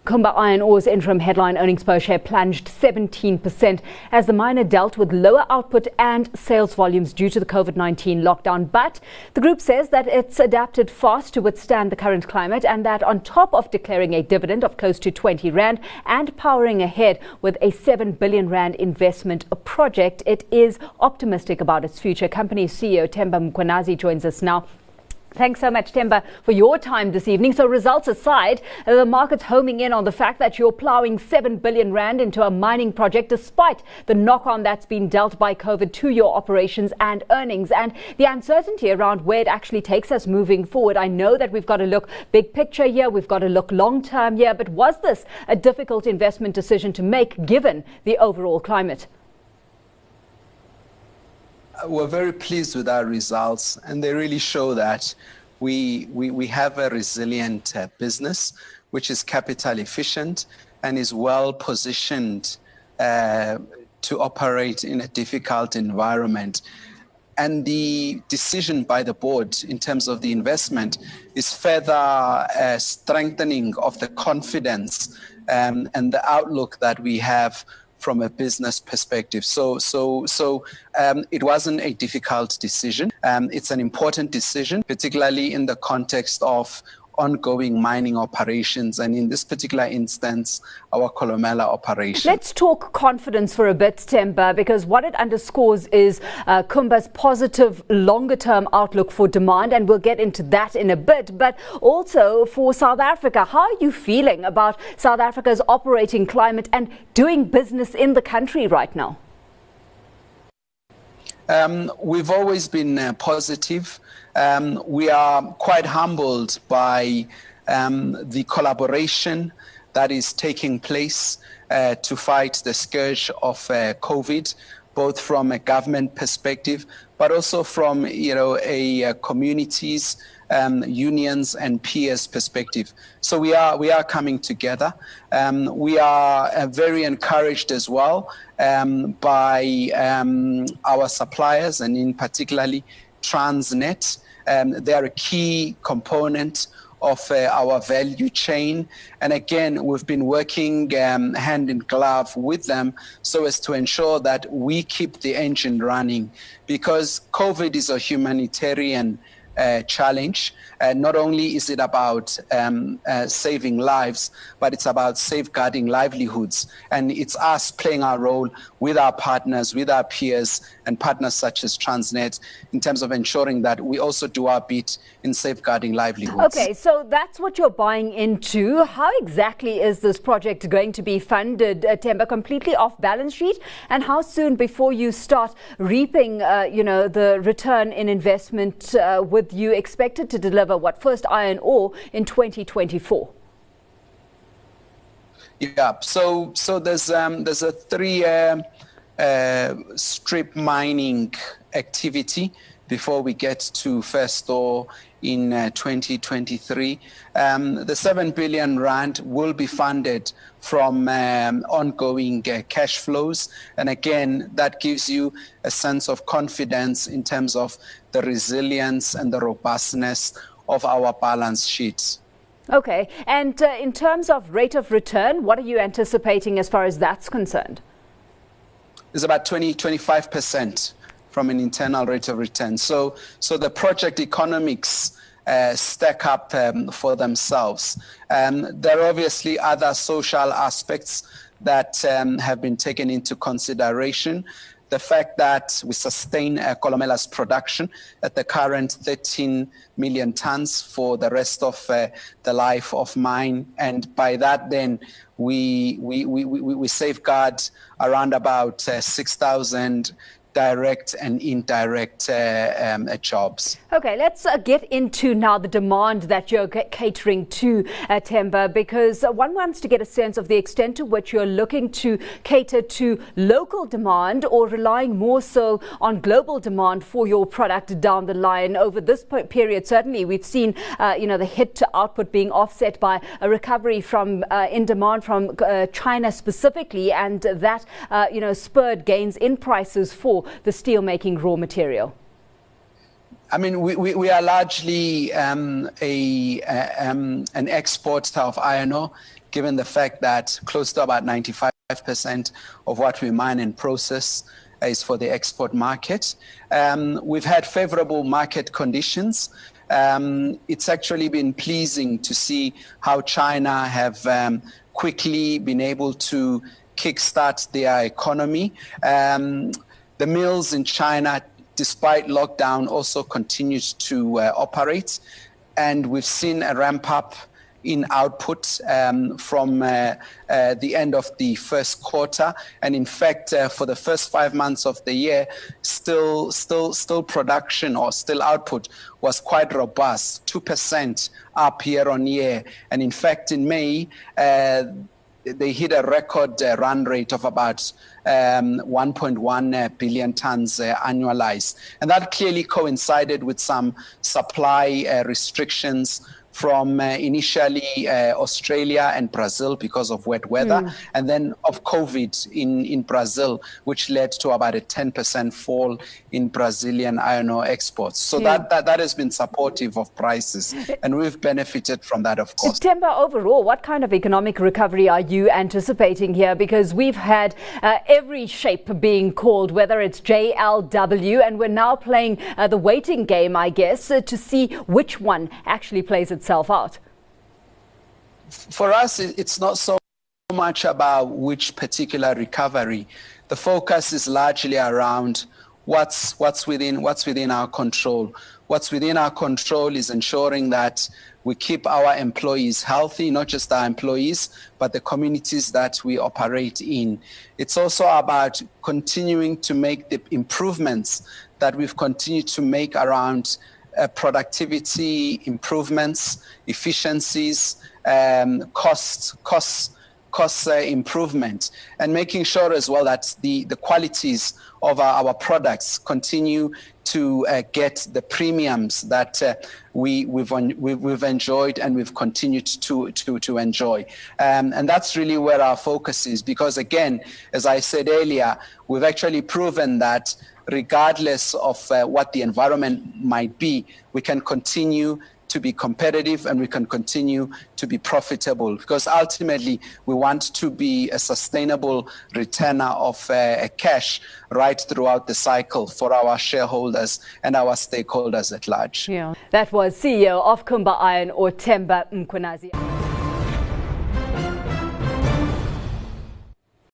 Kumba Iron Ore's interim headline earnings per share plunged 17% as the miner dealt with lower output and sales volumes due to the COVID-19 lockdown. But the group says that it's adapted fast to withstand the current climate and that on top of declaring a dividend of close to 20 Rand and powering ahead with a 7 billion Rand investment project, it is optimistic about its future. Company CEO Themba Mkhwanazi joins us now. Thanks so much, Themba, for your time this evening. So results aside, the market's homing in on the fact that you're ploughing 7 billion Rand into a mining project despite the knock-on that's been dealt by COVID to your operations and earnings and the uncertainty around where it actually takes us moving forward. I know that we've got to look big picture here, we've got to look long-term here, but was this a difficult investment decision to make given the overall climate? We're very pleased with our results, and they really show that we have a resilient business, which is capital efficient and is well positioned to operate in a difficult environment. And the decision by the board in terms of the investment is further strengthening of the confidence and the outlook that we have from a business perspective. So it wasn't a difficult decision. It's an important decision, particularly in the context of ongoing mining operations, and in this particular instance, our Kolomela operation. Let's talk confidence for a bit, Themba, because what it underscores is Kumba's positive longer-term outlook for demand, and we'll get into that in a bit, but also for South Africa. How are you feeling about South Africa's operating climate and doing business in the country right now? We've always been positive. We are quite humbled by the collaboration that is taking place to fight the scourge of COVID, both from a government perspective, but also from a communities, unions and peers perspective. So we are coming together. We are very encouraged as well by our suppliers, and in particularly Transnet. They are a key component of our value chain. And again, we've been working hand in glove with them so as to ensure that we keep the engine running, because COVID is a humanitarian challenge. Not only is it about saving lives, but it's about safeguarding livelihoods. And it's us playing our role with our partners, with our peers, and partners such as Transnet in terms of ensuring that we also do our bit in safeguarding livelihoods. Okay, so that's what you're buying into. How exactly is this project going to be funded, Themba? Completely off balance sheet? And how soon before you start reaping, the return in investment with you expected to deliver first iron ore in 2024? Yeah, so there's a 3-year strip mining activity before we get to first ore in 2023. The 7 billion Rand will be funded from ongoing cash flows. And again, that gives you a sense of confidence in terms of the resilience and the robustness of our balance sheets. Okay, and in terms of rate of return, what are you anticipating as far as that's concerned? It's about 25% from an internal rate of return. So the project economics stack up for themselves. There are obviously other social aspects that have been taken into consideration. The fact that we sustain Kolomela's production at the current 13 million tons for the rest of the life of mine, and by that then we safeguard around about 6,000 direct and indirect jobs. Okay, let's get into now the demand that you're catering to, Themba, because one wants to get a sense of the extent to which you're looking to cater to local demand or relying more so on global demand for your product down the line. Over this period, certainly we've seen the hit to output being offset by a recovery from in demand from China specifically, and that spurred gains in prices for the steel-making raw material. I mean, we are largely an exporter of iron ore. given the fact that close to about 95% of what we mine and process is for the export market. We've had favorable market conditions. It's actually been pleasing to see how China have quickly been able to kickstart their economy. The mills in China, despite lockdown, also continued to operate, and we've seen a ramp up in output from the end of the first quarter, and in fact for the first 5 months of the year, still production or still output was quite robust, 2% up year on year, and in fact in May they hit a record run rate of about 1.1 billion tons annualized, and that clearly coincided with some supply restrictions from initially Australia and Brazil because of wet weather, and then of COVID in Brazil, which led to about a 10% fall in Brazilian iron ore exports. So that has been supportive of prices, and we've benefited from that, of course. Themba, overall, what kind of economic recovery are you anticipating here? Because we've had every shape being called, whether it's JLW, and we're now playing the waiting game, I guess, to see which one actually plays itself out. For us, it's not so much about which particular recovery. The focus is largely around what's within our control. What's within our control is ensuring that we keep our employees healthy, not just our employees, but the communities that we operate in. It's also about continuing to make the improvements that we've continued to make around productivity improvements, efficiencies, cost improvement, and making sure as well that the qualities of our products continue to get the premiums that we've enjoyed and we've continued to enjoy. And that's really where our focus is, because again, as I said earlier, we've actually proven that regardless of what the environment might be, we can continue to be competitive and we can continue to be profitable, because ultimately we want to be a sustainable returner of cash right throughout the cycle for our shareholders and our stakeholders at large. Yeah, that was CEO of Kumba Iron Ore, Themba Mkhwanazi.